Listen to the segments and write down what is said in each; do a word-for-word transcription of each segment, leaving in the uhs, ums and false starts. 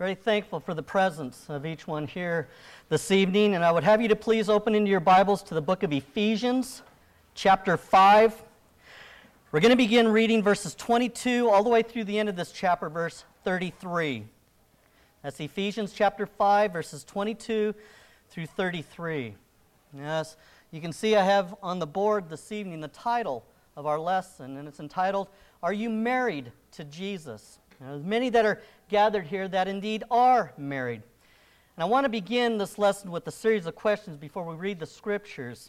Very thankful for the presence of each one here this evening, and I would have you to please open into your Bibles to the book of Ephesians, chapter five. We're going to begin reading verses twenty-two all the way through the end of this chapter, verse thirty-three. That's Ephesians chapter five, verses twenty-two through thirty-three. Yes, you can see I have on the board this evening the title of our lesson, and it's entitled, Are You Married to Jesus? Now, there's many that are gathered here that indeed are married. And I want to begin this lesson with a series of questions before we read the scriptures.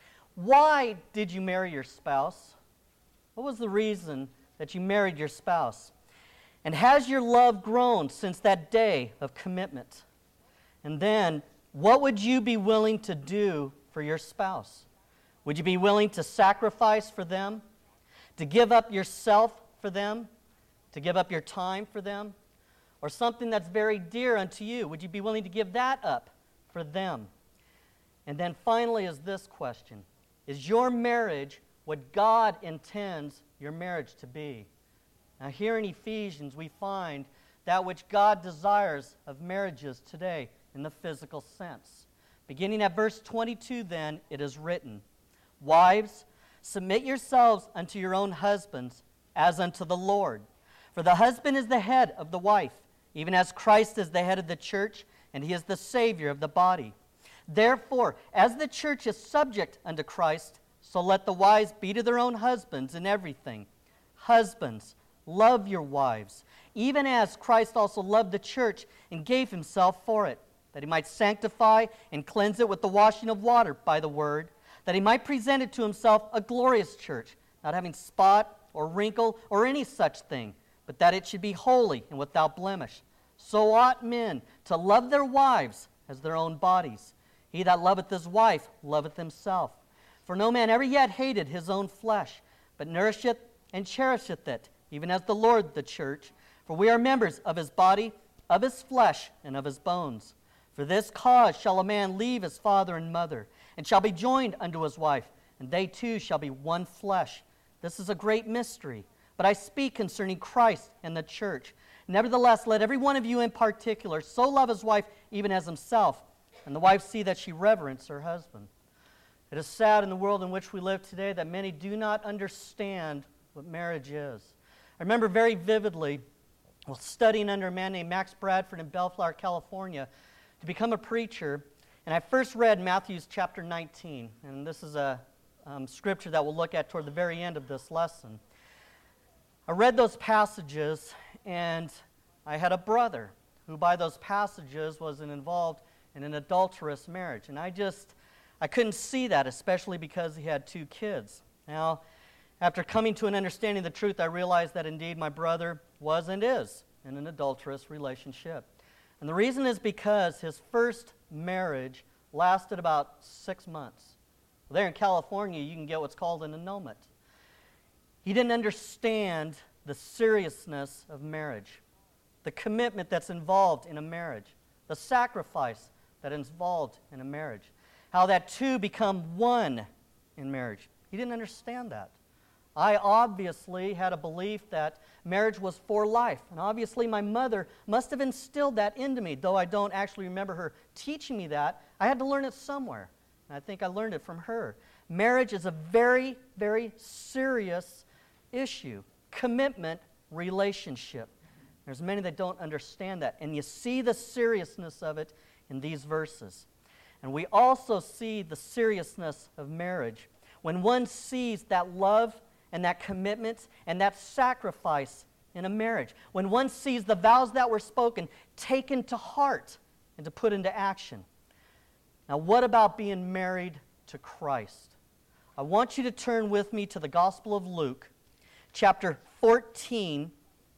Why did you marry your spouse? What was the reason that you married your spouse? And has your love grown since that day of commitment? And then, what would you be willing to do for your spouse? Would you be willing to sacrifice for them? To give up yourself for them? To give up your time for them? Or something that's very dear unto you, would you be willing to give that up for them? And then finally is this question. Is your marriage what God intends your marriage to be? Now here in Ephesians we find that which God desires of marriages today in the physical sense. Beginning at verse twenty-two then, it is written, Wives, submit yourselves unto your own husbands as unto the Lord. For the husband is the head of the wife, even as Christ is the head of the church, and he is the Savior of the body. Therefore, as the church is subject unto Christ, so let the wives be to their own husbands in everything. Husbands, love your wives, even as Christ also loved the church and gave himself for it, that he might sanctify and cleanse it with the washing of water by the word, that he might present it to himself a glorious church, not having spot or wrinkle or any such thing, but that it should be holy and without blemish. So ought men to love their wives as their own bodies. He that loveth his wife loveth himself. For no man ever yet hated his own flesh, but nourisheth and cherisheth it, even as the Lord the church. For we are members of his body, of his flesh, and of his bones. For this cause shall a man leave his father and mother, and shall be joined unto his wife, and they two shall be one flesh. This is a great mystery. But I speak concerning Christ and the church. Nevertheless, let every one of you in particular so love his wife even as himself, and the wife see that she reverence her husband. It is sad in the world in which we live today that many do not understand what marriage is. I remember very vividly, while studying under a man named Max Bradford in Bellflower, California, to become a preacher, and I first read Matthew chapter nineteen, and this is a um, scripture that we'll look at toward the very end of this lesson. I read those passages, and I had a brother who by those passages was involved in an adulterous marriage. And I just, I couldn't see that, especially because he had two kids. Now, after coming to an understanding of the truth, I realized that indeed my brother was and is in an adulterous relationship. And the reason is because his first marriage lasted about six months. Well, there in California, you can get what's called an annulment. He didn't understand the seriousness of marriage, the commitment that's involved in a marriage, the sacrifice that is involved in a marriage, how that two become one in marriage. He didn't understand that. I obviously had a belief that marriage was for life, and obviously my mother must have instilled that into me, though I don't actually remember her teaching me that. I had to learn it somewhere, and I think I learned it from her. Marriage is a very, very serious issue, commitment, relationship. There's many that don't understand that, and you see the seriousness of it in these verses. And we also see the seriousness of marriage when one sees that love and that commitment and that sacrifice in a marriage, when one sees the vows that were spoken taken to heart and to put into action. Now, what about being married to Christ? I want you to turn with me to the Gospel of Luke, chapter fourteen.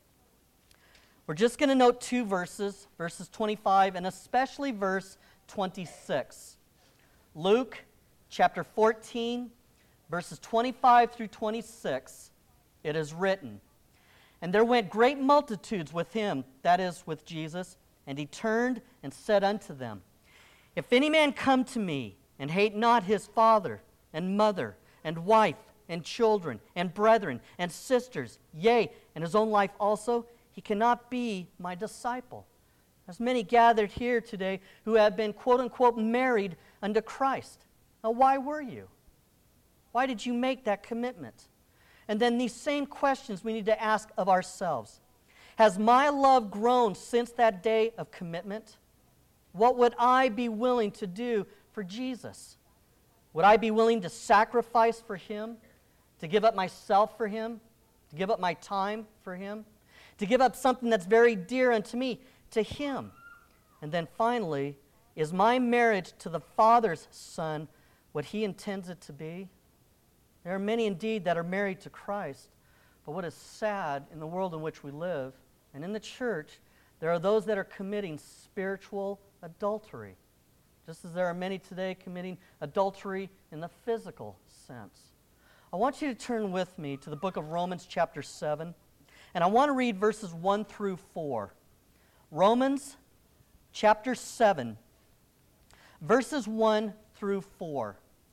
We're just going to note two verses, verses twenty-five and especially verse twenty-six. Luke chapter fourteen, verses twenty-five through twenty-six, it is written, And there went great multitudes with him, that is, with Jesus, and he turned and said unto them, If any man come to me, and hate not his father, and mother, and wife, and children, and brethren, and sisters, yea, and his own life also, he cannot be my disciple. There's many gathered here today who have been, quote unquote, married unto Christ. Now, why were you? Why did you make that commitment? And then these same questions we need to ask of ourselves. Has my love grown since that day of commitment? What would I be willing to do for Jesus? Would I be willing to sacrifice for Him? To give up myself for Him? To give up my time for Him? To give up something that's very dear unto me to Him? And then finally, is my marriage to the Father's Son what He intends it to be? There are many indeed that are married to Christ, but what is sad in the world in which we live, and in the church, there are those that are committing spiritual adultery, just as there are many today committing adultery in the physical sense. I want you to turn with me to the book of Romans chapter seven, and I want to read verses one through four. Romans chapter seven, verses one through four.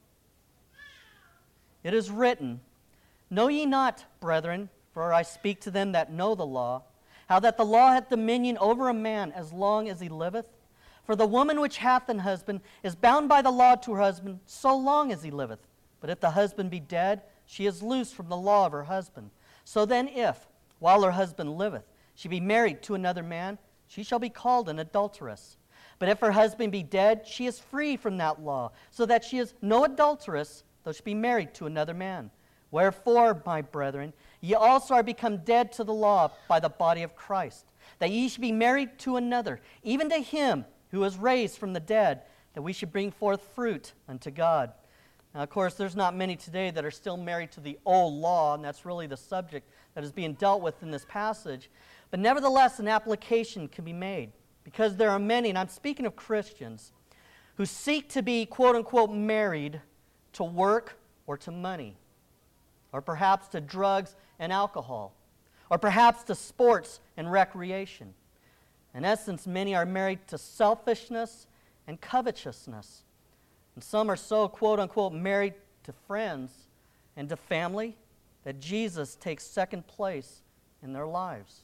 It is written, Know ye not, brethren, for I speak to them that know the law, how that the law hath dominion over a man as long as he liveth? For the woman which hath an husband is bound by the law to her husband so long as he liveth. But if the husband be dead, she is loosed from the law of her husband. So then if, while her husband liveth, she be married to another man, she shall be called an adulteress. But if her husband be dead, she is free from that law, so that she is no adulteress, though she be married to another man. Wherefore, my brethren, ye also are become dead to the law by the body of Christ, that ye should be married to another, even to Him who was raised from the dead, that we should bring forth fruit unto God. Now, of course, there's not many today that are still married to the old law, and that's really the subject that is being dealt with in this passage. But nevertheless, an application can be made, because there are many, and I'm speaking of Christians, who seek to be, quote-unquote, married to work or to money, or perhaps to drugs and alcohol, or perhaps to sports and recreation. In essence, many are married to selfishness and covetousness. And some are so, quote-unquote, married to friends and to family that Jesus takes second place in their lives.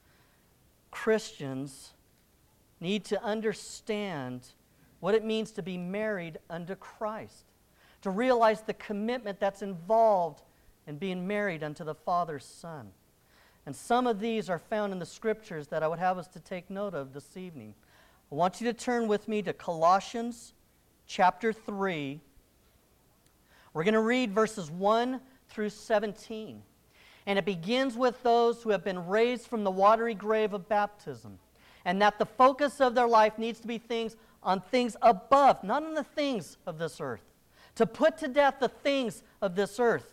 Christians need to understand what it means to be married unto Christ, to realize the commitment that's involved in being married unto the Father's Son. And some of these are found in the Scriptures that I would have us to take note of this evening. I want you to turn with me to Colossians chapter three. We're going to read verses one through seventeen. And it begins with those who have been raised from the watery grave of baptism, and that the focus of their life needs to be things on things above, not on the things of this earth. To put to death the things of this earth,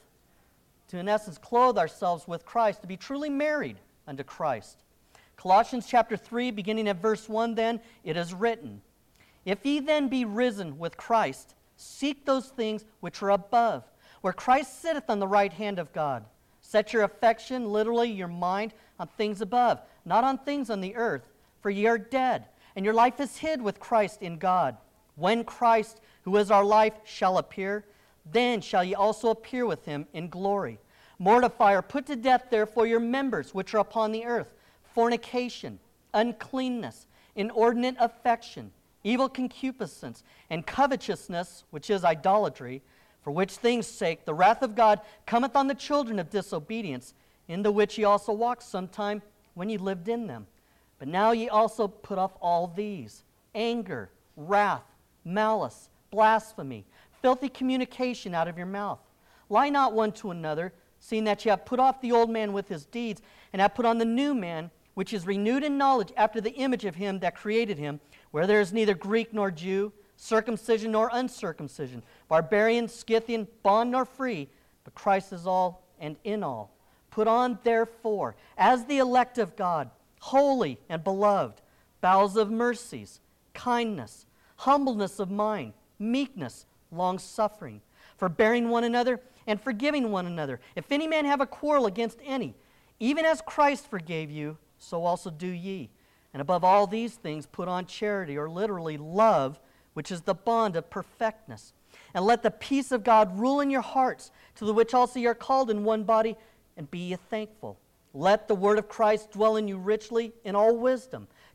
to in essence clothe ourselves with Christ, to be truly married unto Christ. Colossians chapter three, beginning at verse one, then, it is written, If ye then be risen with Christ, seek those things which are above, where Christ sitteth on the right hand of God. Set your affection, literally your mind, on things above, not on things on the earth, for ye are dead, and your life is hid with Christ in God. When Christ, who is our life, shall appear, then shall ye also appear with Him in glory. Mortify or put to death therefore your members which are upon the earth, fornication, uncleanness, inordinate affection, evil concupiscence, and covetousness, which is idolatry, for which things' sake the wrath of God cometh on the children of disobedience, in the which ye also walked sometime when ye lived in them. But now ye also put off all these: anger, wrath, malice, blasphemy, filthy communication out of your mouth. Lie not one to another, seeing that ye have put off the old man with his deeds, and have put on the new man, which is renewed in knowledge after the image of Him that created him, where there is neither Greek nor Jew, circumcision nor uncircumcision, barbarian, Scythian, bond nor free, but Christ is all and in all. Put on, therefore, as the elect of God, holy and beloved, bowels of mercies, kindness, humbleness of mind, meekness, long-suffering, forbearing one another, and forgiving one another. If any man have a quarrel against any, even as Christ forgave you, so also do ye. And above all these things put on charity, or literally love, which is the bond of perfectness. And let the peace of God rule in your hearts, to the which also ye are called in one body, and be ye thankful. Let the word of Christ dwell in you richly in all wisdom,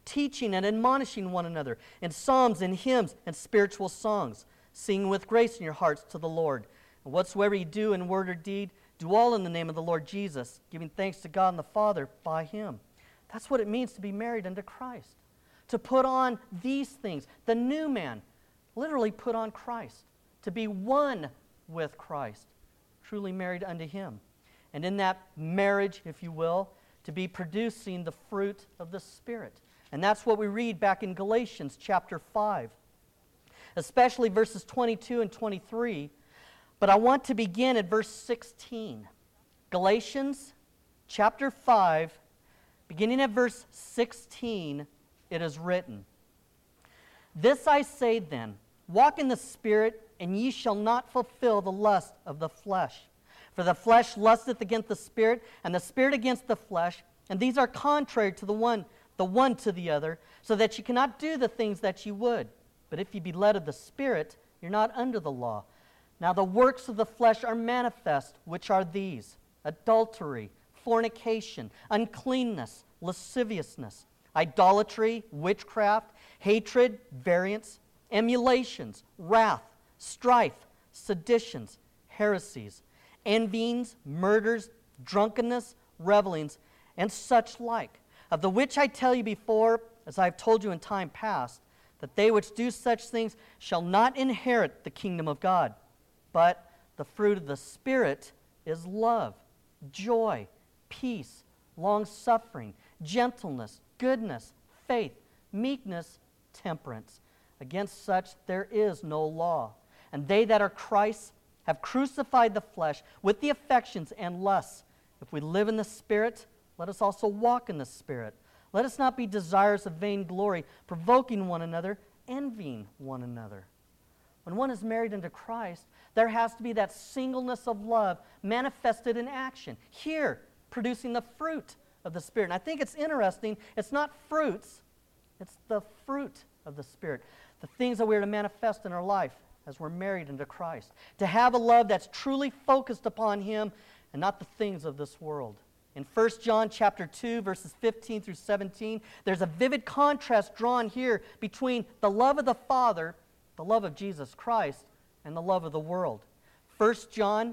teaching and admonishing one another in psalms and hymns and spiritual songs, singing with grace in your hearts to the Lord. And whatsoever you do in word or deed, do all in the name of the Lord Jesus, giving thanks to God and the Father by him. That's what it means to be married unto Christ. To put on these things, the new man, literally put on Christ. To be one with Christ, truly married unto him. And in that marriage, if you will, to be producing the fruit of the Spirit. And that's what we read back in Galatians chapter five, especially verses twenty-two and twenty-three. But I want to begin at verse sixteen. Galatians chapter five, beginning at verse sixteen, it is written, "This I say then, walk in the Spirit, and ye shall not fulfill the lust of the flesh. For the flesh lusteth against the Spirit, and the Spirit against the flesh, and these are contrary to the one, the one to the other, so that you cannot do the things that you would. But if ye be led of the Spirit, you're not under the law. Now the works of the flesh are manifest, which are these: adultery, fornication, uncleanness, lasciviousness, idolatry, witchcraft, hatred, variance, emulations, wrath, strife, seditions, heresies, envyings, murders, drunkenness, revelings, and such like, of the which I tell you before, as I have told you in time past, that they which do such things shall not inherit the kingdom of God. But the fruit of the Spirit is love, joy, peace, long-suffering, gentleness, goodness, faith, meekness, temperance. Against such there is no law. And they that are Christ's have crucified the flesh with the affections and lusts. If we live in the Spirit, let us also walk in the Spirit. Let us not be desirous of vainglory, provoking one another, envying one another." When one is married unto Christ, there has to be that singleness of love manifested in action. Here, producing the fruit of the Spirit. And I think it's interesting, it's not fruits, it's the fruit of the Spirit. The things that we are to manifest in our life as we're married unto Christ. To have a love that's truly focused upon Him and not the things of this world. In First John chapter two, verses fifteen through seventeen, there's a vivid contrast drawn here between the love of the Father, the love of Jesus Christ, and the love of the world. First John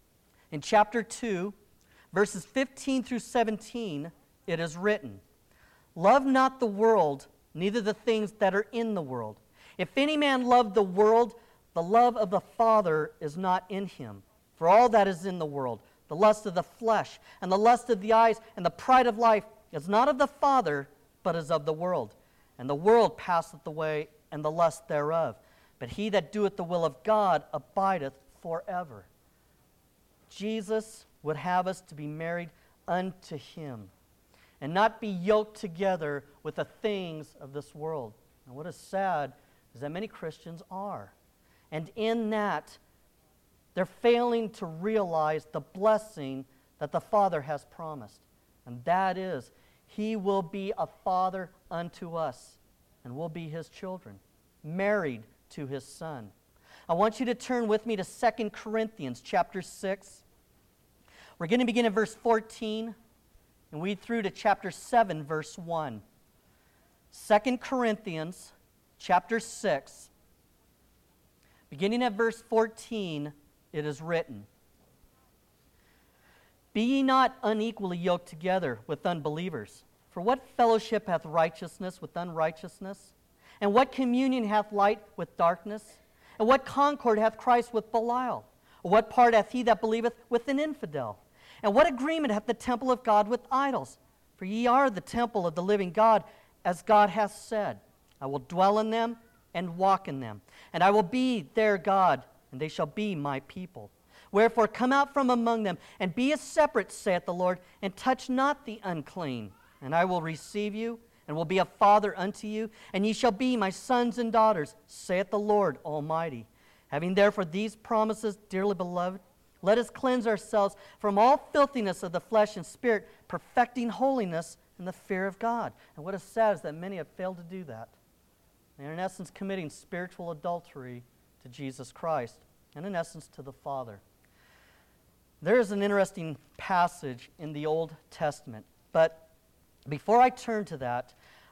in chapter two, verses fifteen through seventeen, it is written, "Love not the world, neither the things that are in the world. If any man love the world, the love of the Father is not in him. For all that is in the world, the lust of the flesh, and the lust of the eyes, and the pride of life, is not of the Father, but is of the world. And the world passeth away, and the lust thereof. But he that doeth the will of God abideth forever." Jesus would have us to be married unto Him, and not be yoked together with the things of this world. And what is sad is that many Christians are. And in that, they're failing to realize the blessing that the Father has promised. And that is, He will be a father unto us, and we'll be His children, married to His Son. I want you to turn with me to Second Corinthians chapter six. We're going to begin at verse fourteen and read through to chapter seven, verse one. Second Corinthians chapter six, beginning at verse fourteen, it is written, "Be ye not unequally yoked together with unbelievers. For what fellowship hath righteousness with unrighteousness? And what communion hath light with darkness? And what concord hath Christ with Belial? Or what part hath he that believeth with an infidel? And what agreement hath the temple of God with idols? For ye are the temple of the living God, as God hath said, I will dwell in them and walk in them, and I will be their God, and they shall be my people. Wherefore come out from among them, and be as separate, saith the Lord, and touch not the unclean. And I will receive you, and will be a father unto you, and ye shall be my sons and daughters, saith the Lord Almighty. Having therefore these promises, dearly beloved, let us cleanse ourselves from all filthiness of the flesh and spirit, perfecting holiness in the fear of God." And what is sad is that many have failed to do that. They're in essence committing spiritual adultery to Jesus Christ, and in essence to the Father. There is an interesting passage in the Old Testament, but before I turn to that,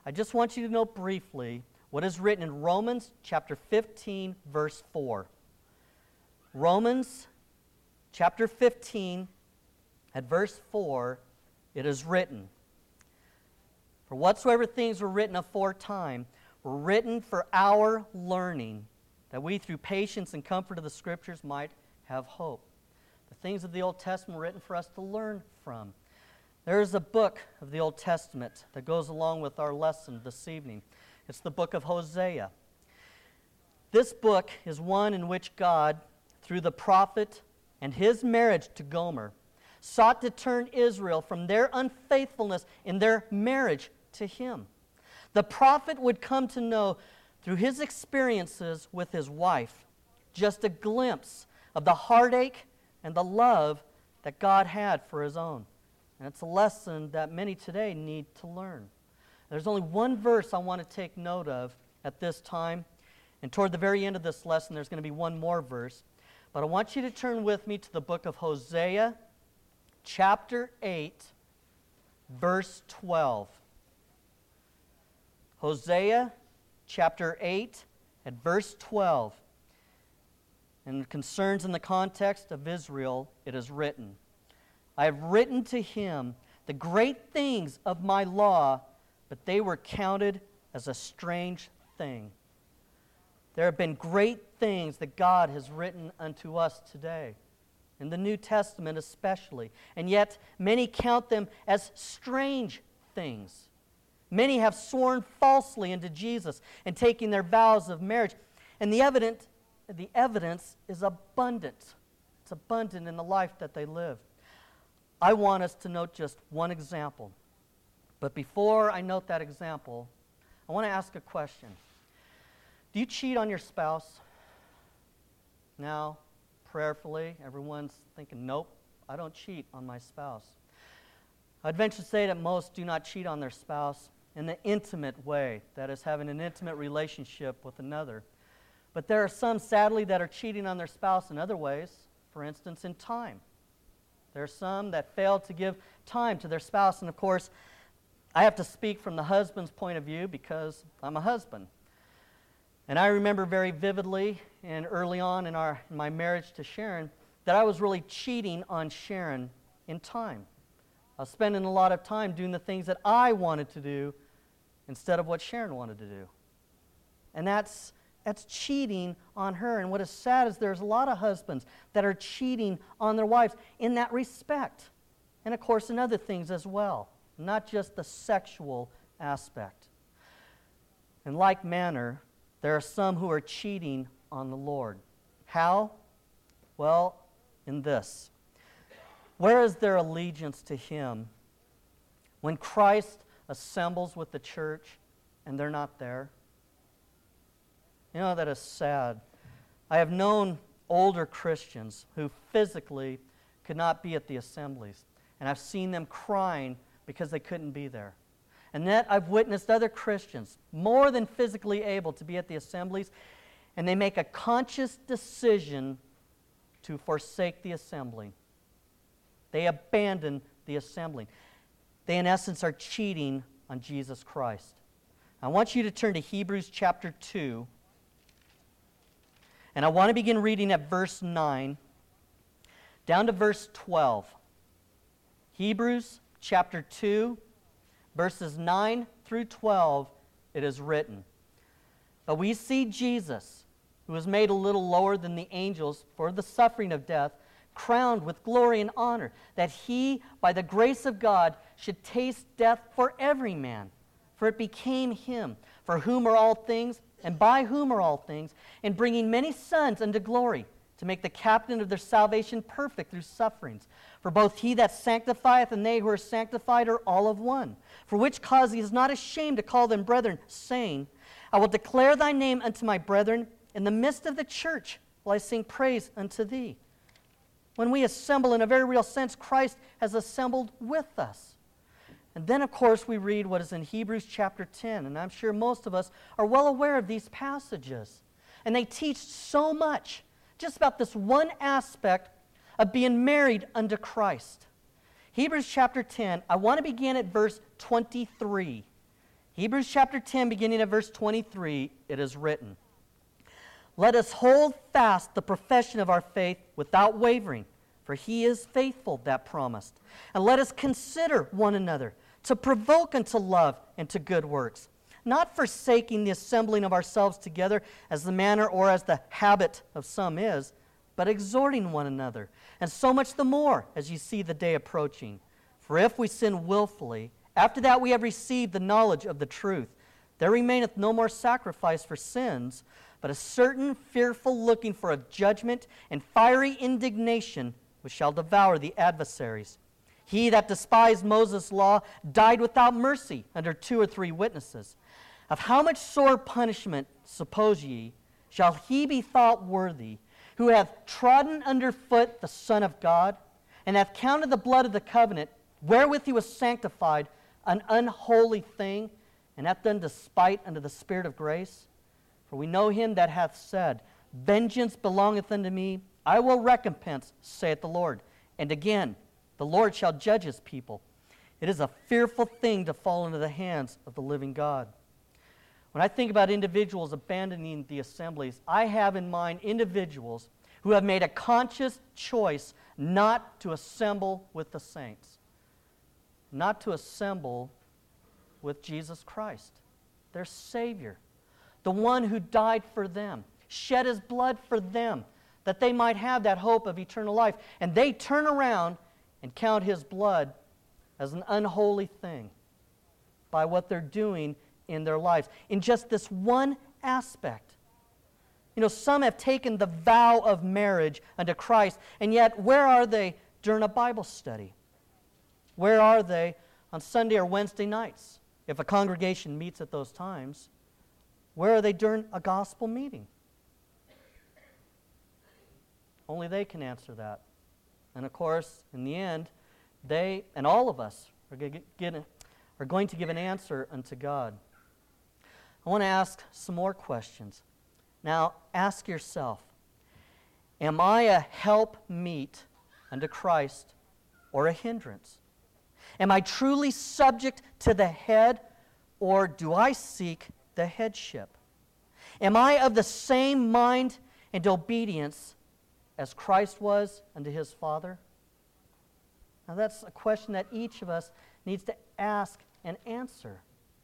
I just want you to note briefly what is written in Romans chapter fifteen, verse four. Romans chapter fifteen, at verse four, it is written, "For whatsoever things were written aforetime were written for our learning, that we through patience and comfort of the Scriptures might have hope." The things of the Old Testament were written for us to learn from. There is a book of the Old Testament that goes along with our lesson this evening. It's the book of Hosea. This book is one in which God, through the prophet and his marriage to Gomer, sought to turn Israel from their unfaithfulness in their marriage to him. The prophet would come to know through his experiences with his wife just a glimpse of the heartache and the love that God had for his own. And it's a lesson that many today need to learn. There's only one verse I want to take note of at this time. And toward the very end of this lesson, there's going to be one more verse. But I want you to turn with me to the book of Hosea, chapter eight, verse twelve. Hosea, chapter eight, at verse twelve. And concerns in the context of Israel, it is written, "I have written to him the great things of my law, but they were counted as a strange thing." There have been great things that God has written unto us today, in the New Testament especially, and yet many count them as strange things. Many have sworn falsely unto Jesus in taking their vows of marriage, and the evident, the evidence is abundant. It's abundant in the life that they live. I want us to note just one example. But before I note that example, I want to ask a question. Do you cheat on your spouse? Now, prayerfully, everyone's thinking, nope, I don't cheat on my spouse. I'd venture to say that most do not cheat on their spouse in the intimate way, that is, having an intimate relationship with another. But there are some, sadly, that are cheating on their spouse in other ways, for instance, in time. There are some that fail to give time to their spouse, and of course, I have to speak from the husband's point of view because I'm a husband. And I remember very vividly and early on in, our, in my marriage to Sharon that I was really cheating on Sharon in time. I was spending a lot of time doing the things that I wanted to do instead of what Sharon wanted to do. And that's, that's cheating on her. And what is sad is there's a lot of husbands that are cheating on their wives in that respect. And of course in other things as well, not just the sexual aspect. In like manner, there are some who are cheating on the Lord. How? Well, in this. Where is their allegiance to Him when Christ assembles with the church and they're not there? You know, that is sad. I have known older Christians who physically could not be at the assemblies, and I've seen them crying because they couldn't be there. And yet I've witnessed other Christians more than physically able to be at the assemblies, and they make a conscious decision to forsake the assembly. They abandon the assembly. They, in essence, are cheating on Jesus Christ. I want you to turn to Hebrews chapter two, and I want to begin reading at verse nine down to verse twelve. Hebrews chapter two, verses nine through twelve, it is written, "But we see Jesus, who was made a little lower than the angels for the suffering of death, crowned with glory and honor, that he, by the grace of God, should taste death for every man. For it became him, for whom are all things, and by whom are all things, in bringing many sons unto glory, to make the captain of their salvation perfect through sufferings. For both he that sanctifieth and they who are sanctified are all of one. For which cause he is not ashamed to call them brethren, saying, I will declare thy name unto my brethren, in the midst of the church will I sing praise unto thee." When we assemble, in a very real sense, Christ has assembled with us. And then, of course, we read what is in Hebrews chapter ten, and I'm sure most of us are well aware of these passages. And they teach so much just about this one aspect of being married unto Christ. Hebrews chapter ten, I want to begin at verse twenty-three. Hebrews chapter ten, beginning at verse twenty-three, it is written, "Let us hold fast the profession of our faith without wavering, for he is faithful that promised. And let us consider one another to provoke unto love and to good works, not forsaking the assembling of ourselves together as the manner or as the habit of some is, but exhorting one another, and so much the more as you see the day approaching. For if we sin willfully, after that we have received the knowledge of the truth, there remaineth no more sacrifice for sins, but a certain fearful looking for of judgment and fiery indignation which shall devour the adversaries. He that despised Moses' law died without mercy under two or three witnesses. Of how much sore punishment, suppose ye, shall he be thought worthy, who hath trodden under foot the Son of God, and hath counted the blood of the covenant, wherewith he was sanctified, an unholy thing, and hath done despite unto the Spirit of grace? For we know him that hath said, Vengeance belongeth unto me, I will recompense, saith the Lord. And again, the Lord shall judge his people. It is a fearful thing to fall into the hands of the living God." When I think about individuals abandoning the assemblies, I have in mind individuals who have made a conscious choice not to assemble with the saints, not to assemble with Jesus Christ, their Savior, the one who died for them, shed his blood for them, that they might have that hope of eternal life. And they turn around and count his blood as an unholy thing by what they're doing in their lives, in just this one aspect. You know, some have taken the vow of marriage unto Christ, and yet where are they during a Bible study? Where are they on Sunday or Wednesday nights, if a congregation meets at those times? Where are they during a gospel meeting? Only they can answer that. And of course, in the end, they and all of us are going to, get, are going to give an answer unto God. I want to ask some more questions. Now, ask yourself, am I a help meet unto Christ or a hindrance? Am I truly subject to the head, or do I seek the headship? Am I of the same mind and obedience as Christ was unto his Father? Now that's a question that each of us needs to ask and answer.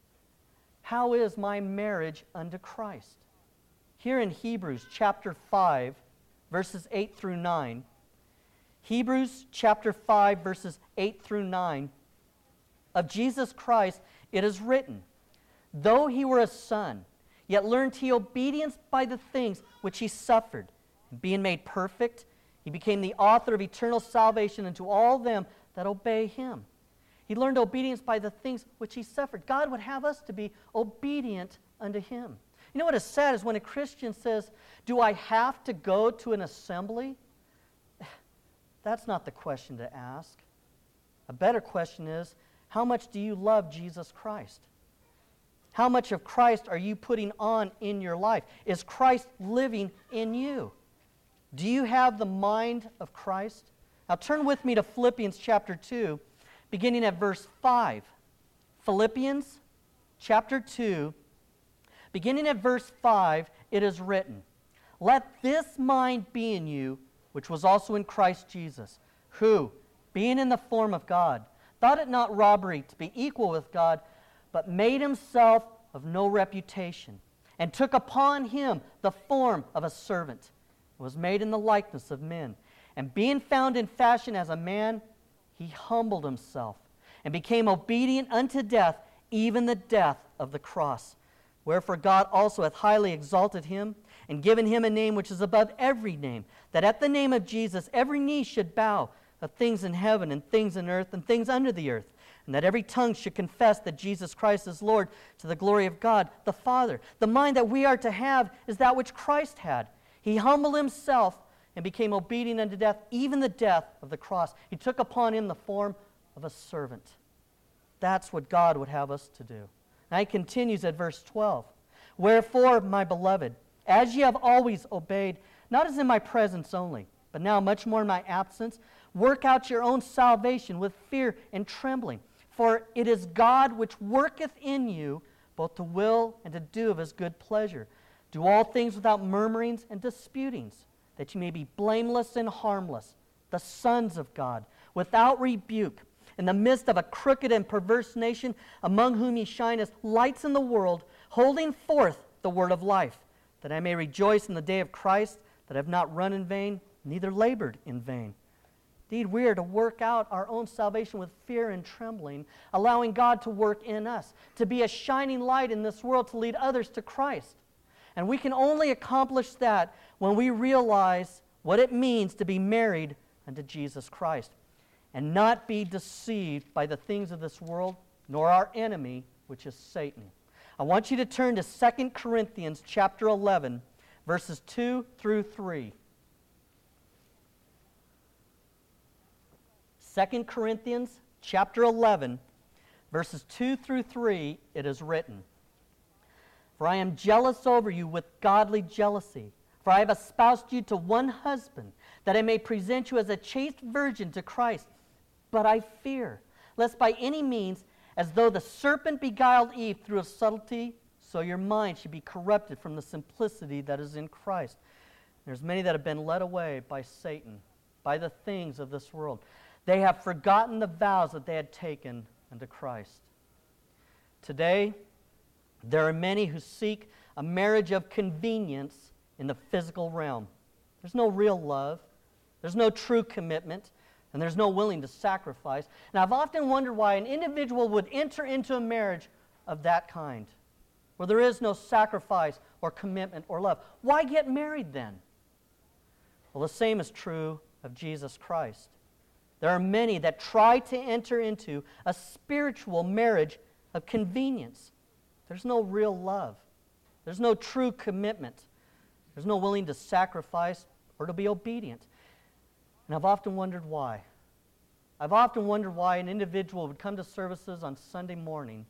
How is my marriage unto Christ? Here in Hebrews chapter five, verses eight through nine, Hebrews chapter five, verses eight through nine, of Jesus Christ it is written, "Though he were a son, yet learned he obedience by the things which he suffered. And being made perfect, he became the author of eternal salvation unto all them that obey him." He learned obedience by the things which he suffered. God would have us to be obedient unto him. You know what is sad is when a Christian says, "Do I have to go to an assembly?" That's not the question to ask. A better question is, how much do you love Jesus Christ? How much of Christ are you putting on in your life? Is Christ living in you? Do you have the mind of Christ? Now turn with me to Philippians chapter two, beginning at verse five. Philippians chapter two, beginning at verse five, it is written, "Let this mind be in you, which was also in Christ Jesus, who, being in the form of God, thought it not robbery to be equal with God, but made himself of no reputation, and took upon him the form of a servant, and was made in the likeness of men. And being found in fashion as a man, he humbled himself, and became obedient unto death, even the death of the cross. Wherefore God also hath highly exalted him, and given him a name which is above every name, that at the name of Jesus every knee should bow, of things in heaven and things in earth and things under the earth, and that every tongue should confess that Jesus Christ is Lord, to the glory of God the Father." The mind that we are to have is that which Christ had. He humbled himself and became obedient unto death, even the death of the cross. He took upon him the form of a servant. That's what God would have us to do. Now he continues at verse twelve. "Wherefore, my beloved, as ye have always obeyed, not as in my presence only, but now much more in my absence, work out your own salvation with fear and trembling. For it is God which worketh in you both to will and to do of his good pleasure. Do all things without murmurings and disputings, that you may be blameless and harmless, the sons of God, without rebuke, in the midst of a crooked and perverse nation, among whom ye shine as lights in the world, holding forth the word of life, that I may rejoice in the day of Christ, that I have not run in vain, neither labored in vain. Indeed, we are to work out our own salvation with fear and trembling, allowing God to work in us, to be a shining light in this world, to lead others to Christ. And we can only accomplish that when we realize what it means to be married unto Jesus Christ and not be deceived by the things of this world, nor our enemy, which is Satan. I want you to turn to Second Corinthians chapter eleven, verses two through three. Second Corinthians chapter eleven, verses two through three, it is written, For I am jealous over you with godly jealousy, for I have espoused you to one husband, that I may present you as a chaste virgin to Christ. But I fear, lest by any means, as though the serpent beguiled Eve through a subtlety, so your mind should be corrupted from the simplicity that is in Christ. There's many that have been led away by Satan, by the things of this world. They have forgotten the vows that they had taken unto Christ. Today, there are many who seek a marriage of convenience in the physical realm. There's no real love. There's no true commitment. And there's no willing to sacrifice. And I've often wondered why an individual would enter into a marriage of that kind, where there is no sacrifice or commitment or love. Why get married then? Well, the same is true of Jesus Christ. There are many that try to enter into a spiritual marriage of convenience. There's no real love. There's no true commitment. There's no willing to sacrifice or to be obedient. And I've often wondered why. I've often wondered why an individual would come to services on Sunday morning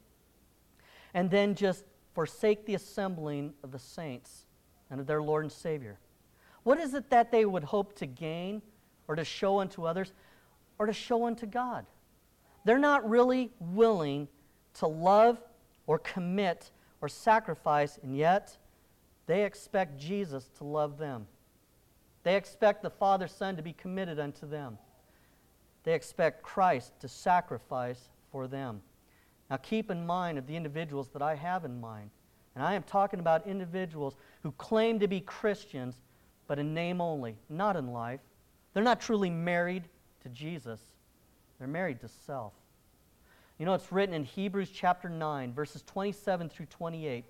and then just forsake the assembling of the saints and of their Lord and Savior. What is it that they would hope to gain or to show unto others or to show unto God? They're not really willing to love or commit or sacrifice, and yet they expect Jesus to love them. They expect the Father, Son to be committed unto them. They expect Christ to sacrifice for them. Now keep in mind of the individuals that I have in mind. And I am talking about individuals who claim to be Christians, but in name only, not in life. They're not truly married to Jesus. They're married to self. You know, it's written in Hebrews chapter nine, verses twenty-seven through twenty-eight.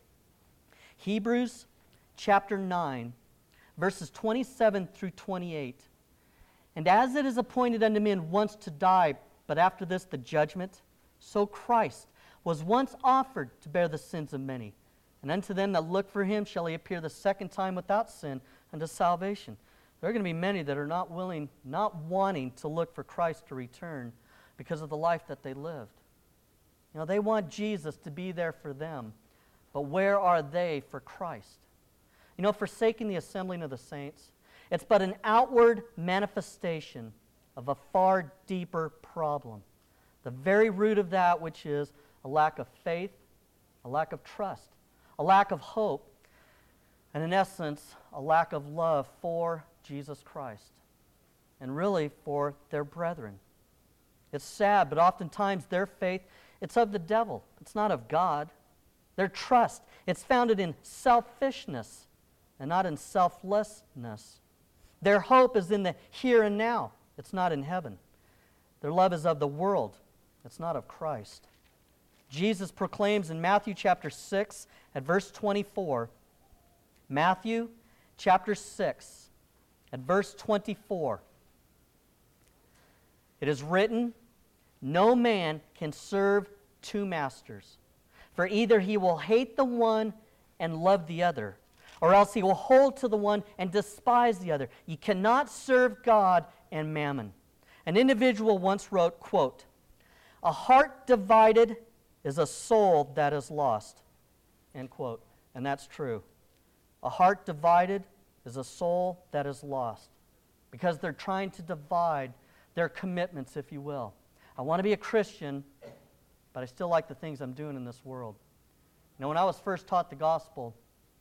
Hebrews chapter nine, verses twenty-seven through twenty-eight. And as it is appointed unto men once to die, but after this the judgment, so Christ was once offered to bear the sins of many. And unto them that look for him shall he appear the second time without sin unto salvation. There are going to be many that are not willing, not wanting to look for Christ to return because of the life that they lived. You know, they want Jesus to be there for them, but where are they for Christ? You know, forsaking the assembling of the saints, it's but an outward manifestation of a far deeper problem. The very root of that, which is a lack of faith, a lack of trust, a lack of hope, and in essence, a lack of love for Jesus Christ, and really for their brethren. It's sad, but oftentimes their faith, it's of the devil. It's not of God. Their trust, it's founded in selfishness and not in selflessness. Their hope is in the here and now. It's not in heaven. Their love is of the world. It's not of Christ. Jesus proclaims in Matthew chapter six at verse twenty-four, Matthew chapter six at verse twenty-four, it is written, no man can serve two masters, for either he will hate the one and love the other, or else he will hold to the one and despise the other. You cannot serve God and mammon. An individual once wrote, quote, a heart divided is a soul that is lost, end quote. And that's true. A heart divided is a soul that is lost because they're trying to divide their commitments, if you will. I want to be a Christian, but I still like the things I'm doing in this world. Now, when I was first taught the gospel,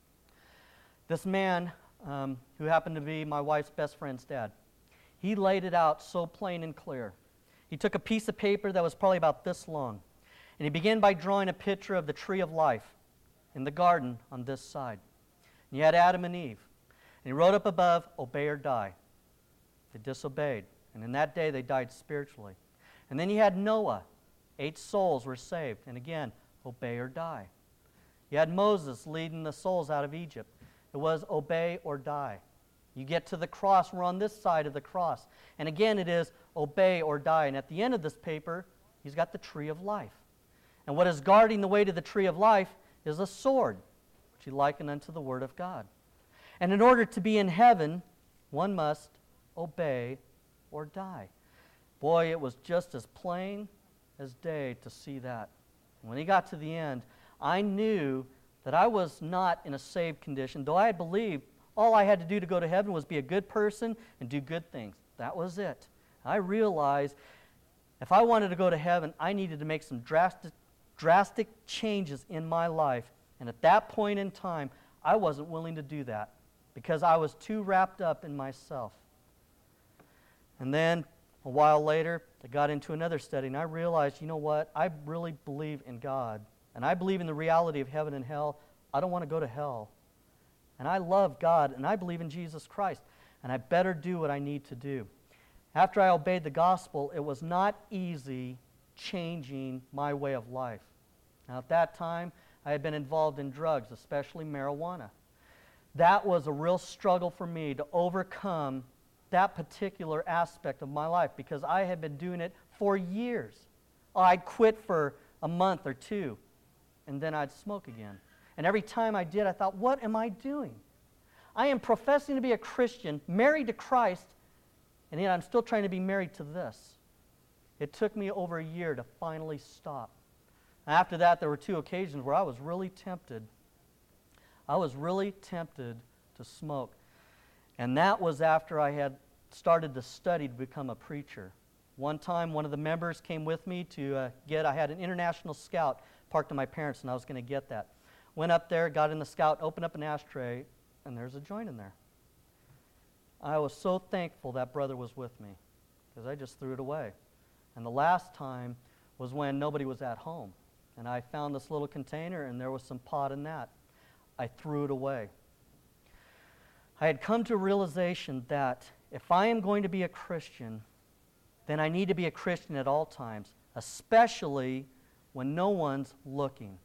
this man, um, who happened to be my wife's best friend's dad, he laid it out so plain and clear. He took a piece of paper that was probably about this long, and he began by drawing a picture of the tree of life in the garden on this side. And you had Adam and Eve. And he wrote up above, obey or die. They disobeyed. And in that day, they died spiritually. And then you had Noah. Eight souls were saved. And again, obey or die. You had Moses leading the souls out of Egypt. It was obey or die. You get to the cross, we're on this side of the cross. And again, it is obey or die. And at the end of this paper, he's got the tree of life. And what is guarding the way to the tree of life is a sword, which he likened unto the word of God. And in order to be in heaven, one must obey or die. Boy, it was just as plain as day to see that. And when he got to the end, I knew that I was not in a saved condition. Though I had believed all I had to do to go to heaven was be a good person and do good things. That was it. I realized if I wanted to go to heaven, I needed to make some drastic drastic changes in my life. And at that point in time, I wasn't willing to do that because I was too wrapped up in myself. And then a while later, I got into another study, and I realized, you know what? I really believe in God, and I believe in the reality of heaven and hell. I don't want to go to hell. And I love God, and I believe in Jesus Christ, and I better do what I need to do. After I obeyed the gospel, it was not easy changing my way of life. Now, at that time, I had been involved in drugs, especially marijuana. That was a real struggle for me to overcome that particular aspect of my life because I had been doing it for years. I'd quit for a month or two, and then I'd smoke again. And every time I did, I thought, what am I doing? I am professing to be a Christian, married to Christ, and yet I'm still trying to be married to this. It took me over a year to finally stop. After that, there were two occasions where I was really tempted. I was really tempted to smoke. And that was after I had started to study to become a preacher. One time, one of the members came with me to uh, get, I had an International Scout parked to my parents, and I was going to get that. Went up there, got in the Scout, opened up an ashtray, and there's a joint in there. I was so thankful that brother was with me because I just threw it away. And the last time was when nobody was at home. And I found this little container, and there was some pot in that. I threw it away. I had come to a realization that if I am going to be a Christian, then I need to be a Christian at all times, especially when no one's looking.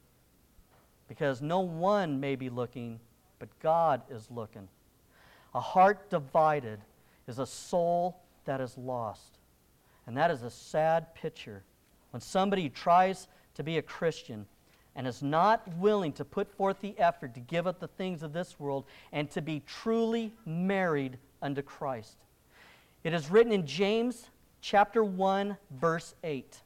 Because no one may be looking, but God is looking. A heart divided is a soul that is lost. And that is a sad picture. When somebody tries to be a Christian and is not willing to put forth the effort to give up the things of this world and to be truly married unto Christ. It is written in James chapter one, verse eight.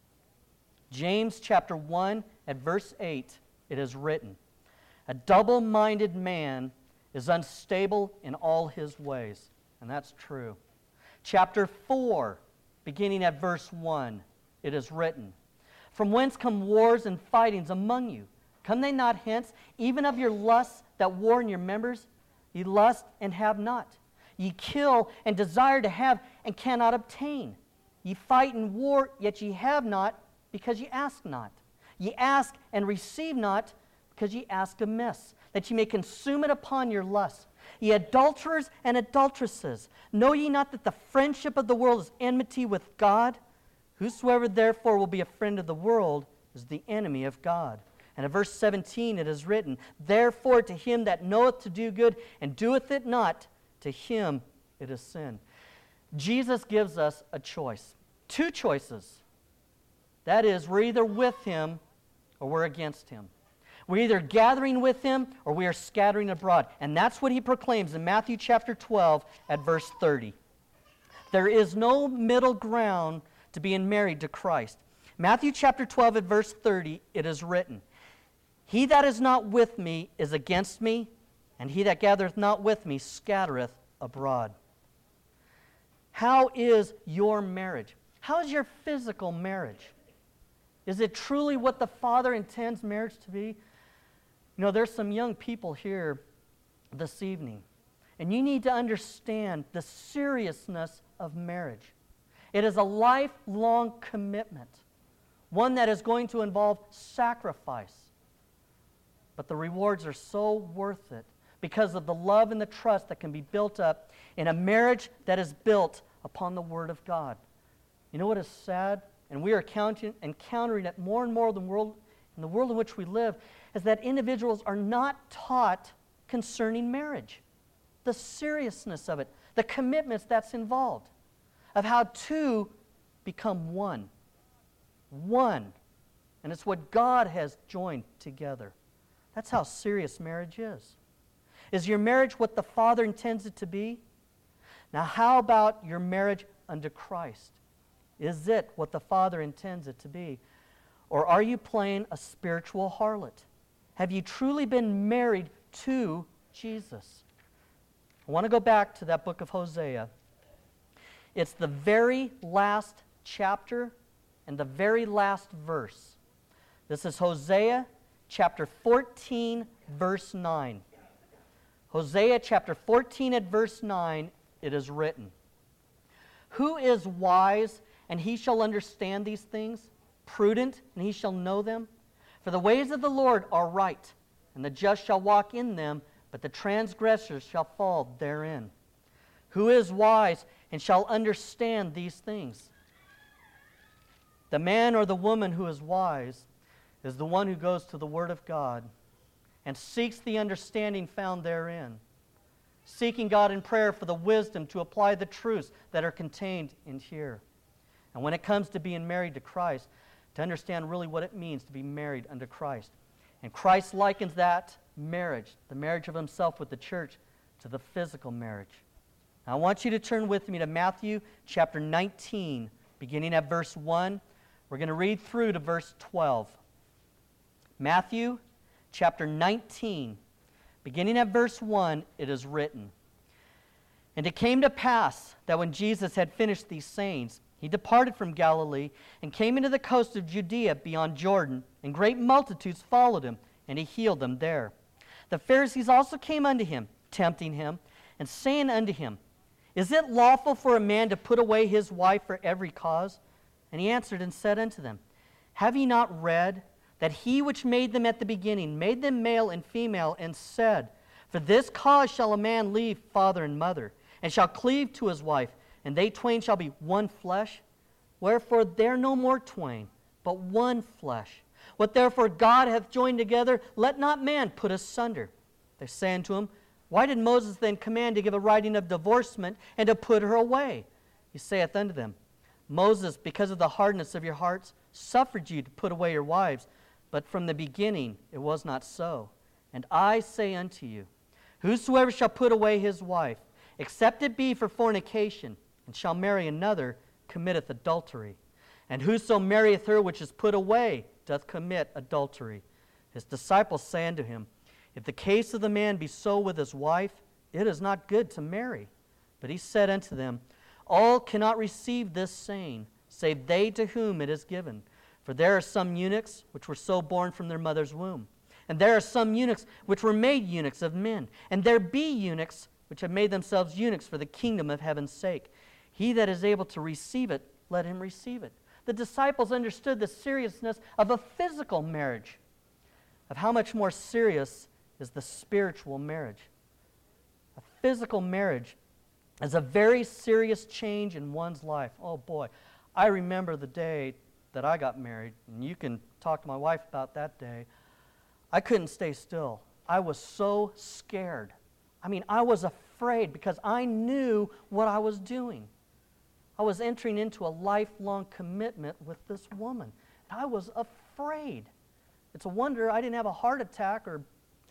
James chapter one at verse eight, it is written, "A double-minded man is unstable in all his ways." And that's true. Chapter four, beginning at verse one, it is written, "From whence come wars and fightings among you? Come they not hence, even of your lusts that war in your members? Ye lust and have not. Ye kill and desire to have and cannot obtain. Ye fight and war, yet ye have not, because ye ask not. Ye ask and receive not, because ye ask amiss, that ye may consume it upon your lusts. Ye adulterers and adulteresses, know ye not that the friendship of the world is enmity with God? Whosoever therefore will be a friend of the world is the enemy of God." And in verse seventeen it is written, "Therefore to him that knoweth to do good and doeth it not, to him it is sin." Jesus gives us a choice. Two choices. That is, we're either with him or we're against him. We're either gathering with him or we are scattering abroad. And that's what he proclaims in Matthew chapter twelve at verse thirty. There is no middle ground to being married to Christ. Matthew chapter twelve at verse thirty, it is written, "He that is not with me is against me, and he that gathereth not with me scattereth abroad." How is your marriage? How is your physical marriage? Is it truly what the Father intends marriage to be? You know, there's some young people here this evening, and you need to understand the seriousness of marriage. It is a lifelong commitment, one that is going to involve sacrifice. But the rewards are so worth it because of the love and the trust that can be built up in a marriage that is built upon the Word of God. You know what is sad? And we are counting, encountering it more and more in the world, in the world in which we live, is that individuals are not taught concerning marriage, the seriousness of it, the commitments that's involved, of how two become one. One. And it's what God has joined together. That's how serious marriage is. Is your marriage what the Father intends it to be? Now, how about your marriage unto Christ? Is it what the Father intends it to be? Or are you playing a spiritual harlot? Have you truly been married to Jesus? I want to go back to that book of Hosea. It's the very last chapter and the very last verse. This is Hosea chapter fourteen, verse nine. Hosea chapter fourteen at verse nine, it is written, "Who is wise, and he shall understand these things? Prudent, and he shall know them? For the ways of the Lord are right, and the just shall walk in them, but the transgressors shall fall therein. Who is wise, and shall understand these things?" The man or the woman who is wise is the one who goes to the Word of God and seeks the understanding found therein, seeking God in prayer for the wisdom to apply the truths that are contained in here. And when it comes to being married to Christ, to understand really what it means to be married unto Christ. And Christ likens that marriage, the marriage of himself with the church, to the physical marriage. Now, I want you to turn with me to Matthew chapter nineteen, beginning at verse one. We're going to read through to verse twelve. Matthew chapter nineteen, beginning at verse one, it is written, "And it came to pass that when Jesus had finished these sayings, he departed from Galilee and came into the coast of Judea beyond Jordan, and great multitudes followed him, and he healed them there. The Pharisees also came unto him, tempting him, and saying unto him, Is it lawful for a man to put away his wife for every cause? And he answered and said unto them, Have ye not read that he which made them at the beginning made them male and female, and said, For this cause shall a man leave father and mother, and shall cleave to his wife, and they twain shall be one flesh? Wherefore they're no more twain, but one flesh. What therefore God hath joined together, let not man put asunder. They say unto him, Why did Moses then command to give a writing of divorcement, and to put her away? He saith unto them, Moses, because of the hardness of your hearts, suffered you to put away your wives, but from the beginning it was not so. And I say unto you, Whosoever shall put away his wife, except it be for fornication, and shall marry another, committeth adultery. And whoso marrieth her which is put away doth commit adultery. His disciples say unto him, If the case of the man be so with his wife, it is not good to marry. But he said unto them, All cannot receive this saying, save they to whom it is given. For there are some eunuchs which were so born from their mother's womb. And there are some eunuchs which were made eunuchs of men. And there be eunuchs which have made themselves eunuchs for the kingdom of heaven's sake. He that is able to receive it, let him receive it. The disciples understood the seriousness of a physical marriage, of how much more serious is the spiritual marriage. A physical marriage is a very serious change in one's life. Oh boy, I remember the day that I got married, and you can talk to my wife about that day. I couldn't stay still. I was so scared. I mean, I was afraid because I knew what I was doing. I was entering into a lifelong commitment with this woman. And I was afraid. It's a wonder I didn't have a heart attack or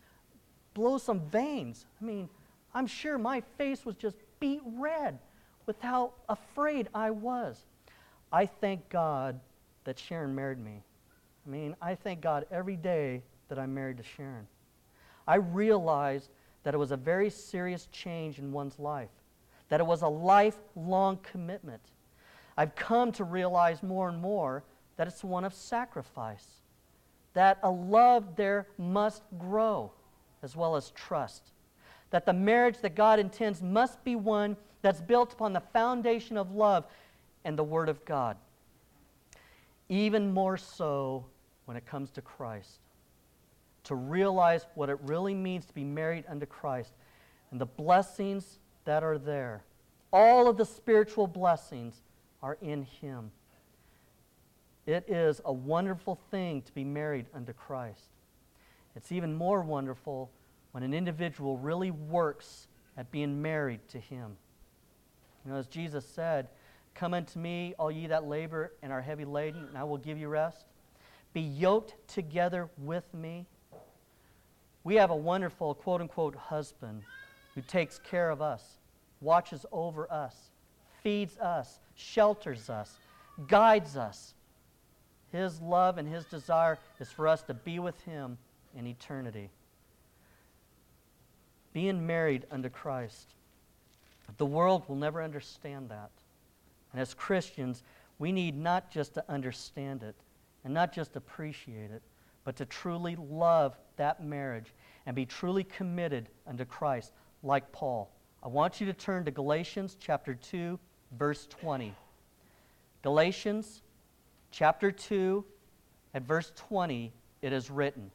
blow some veins. I mean, I'm sure my face was just beet red with how afraid I was. I thank God that Sharon married me. I mean, I thank God every day that I'm married to Sharon. I realized that it was a very serious change in one's life, that it was a lifelong commitment. I've come to realize more and more that it's one of sacrifice, that a love there must grow as well as trust, that the marriage that God intends must be one that's built upon the foundation of love and the Word of God. Even more so when it comes to Christ, to realize what it really means to be married unto Christ and the blessings that are there. All of the spiritual blessings are in Him. It is a wonderful thing to be married unto Christ. It's even more wonderful when an individual really works at being married to Him. You know, as Jesus said, "Come unto me, all ye that labor and are heavy laden, and I will give you rest. Be yoked together with me." We have a wonderful, quote-unquote, husband who takes care of us, watches over us, feeds us, shelters us, guides us. His love and His desire is for us to be with Him in eternity. Being married unto Christ. The world will never understand that. And as Christians, we need not just to understand it and not just appreciate it, but to truly love that marriage and be truly committed unto Christ, like Paul. I want you to turn to Galatians chapter two, verse twenty. Galatians chapter two, at verse twenty, it is written,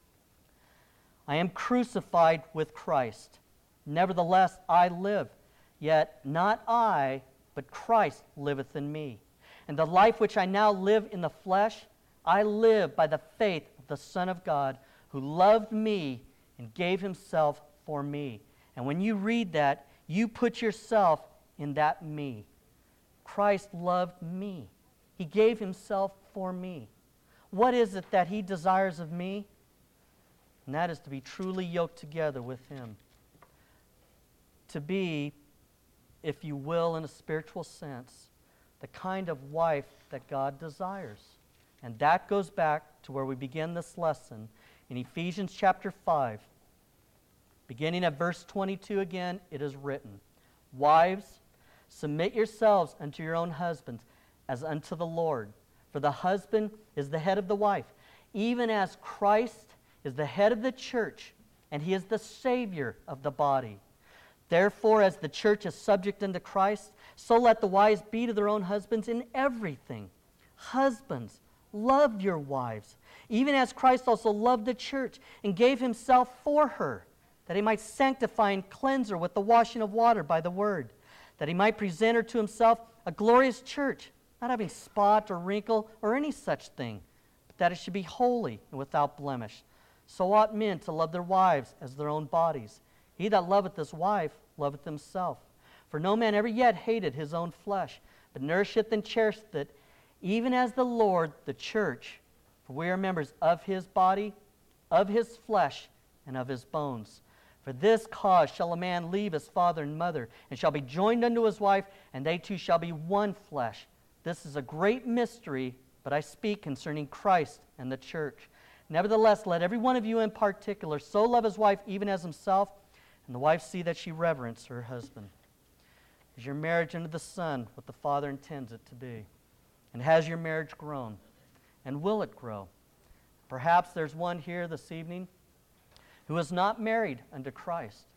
"I am crucified with Christ. Nevertheless, I live, yet not I, but Christ liveth in me. And the life which I now live in the flesh, I live by the faith of the Son of God, who loved me and gave Himself for me." And when you read that, you put yourself in that me. Christ loved me. He gave Himself for me. What is it that He desires of me? And that is to be truly yoked together with Him. To be, if you will, in a spiritual sense, the kind of wife that God desires. And that goes back to where we begin this lesson in Ephesians chapter five. Beginning at verse twenty-two again, it is written, "Wives, submit yourselves unto your own husbands as unto the Lord. For the husband is the head of the wife, even as Christ is the head of the church, and He is the Savior of the body. Therefore, as the church is subject unto Christ, so let the wives be to their own husbands in everything. Husbands, love your wives, even as Christ also loved the church and gave Himself for her, that He might sanctify and cleanse her with the washing of water by the word, that He might present her to Himself a glorious church, not having spot or wrinkle or any such thing, but that it should be holy and without blemish. So ought men to love their wives as their own bodies. He that loveth his wife loveth himself. For no man ever yet hated his own flesh, but nourisheth and cherisheth it, even as the Lord the church. For we are members of His body, of His flesh, and of His bones. For this cause shall a man leave his father and mother, and shall be joined unto his wife, and they two shall be one flesh. This is a great mystery, but I speak concerning Christ and the church. Nevertheless, let every one of you in particular so love his wife even as himself, and the wife see that she reverence her husband. Is your marriage unto the Son what the Father intends it to be? And has your marriage grown? And will it grow? Perhaps there's one here this evening who is not married unto Christ.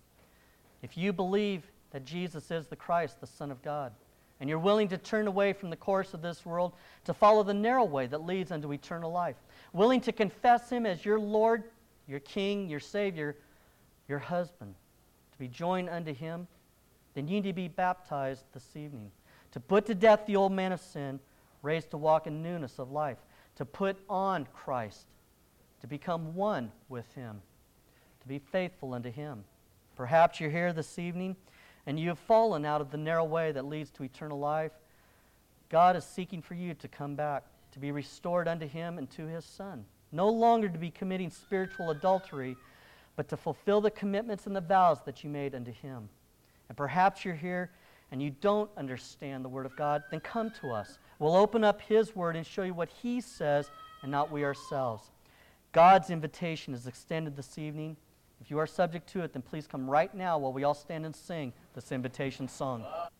If you believe that Jesus is the Christ, the Son of God, and you're willing to turn away from the course of this world to follow the narrow way that leads unto eternal life, willing to confess Him as your Lord, your King, your Savior, your husband, to be joined unto Him, then you need to be baptized this evening, to put to death the old man of sin, raised to walk in newness of life, to put on Christ, to become one with Him, to be faithful unto Him. Perhaps you're here this evening and you have fallen out of the narrow way that leads to eternal life. God is seeking for you to come back, to be restored unto Him and to His Son. No longer to be committing spiritual adultery, but to fulfill the commitments and the vows that you made unto Him. And perhaps you're here and you don't understand the Word of God, then come to us. We'll open up His Word and show you what He says and not we ourselves. God's invitation is extended this evening. If you are subject to it, then please come right now while we all stand and sing this invitation song.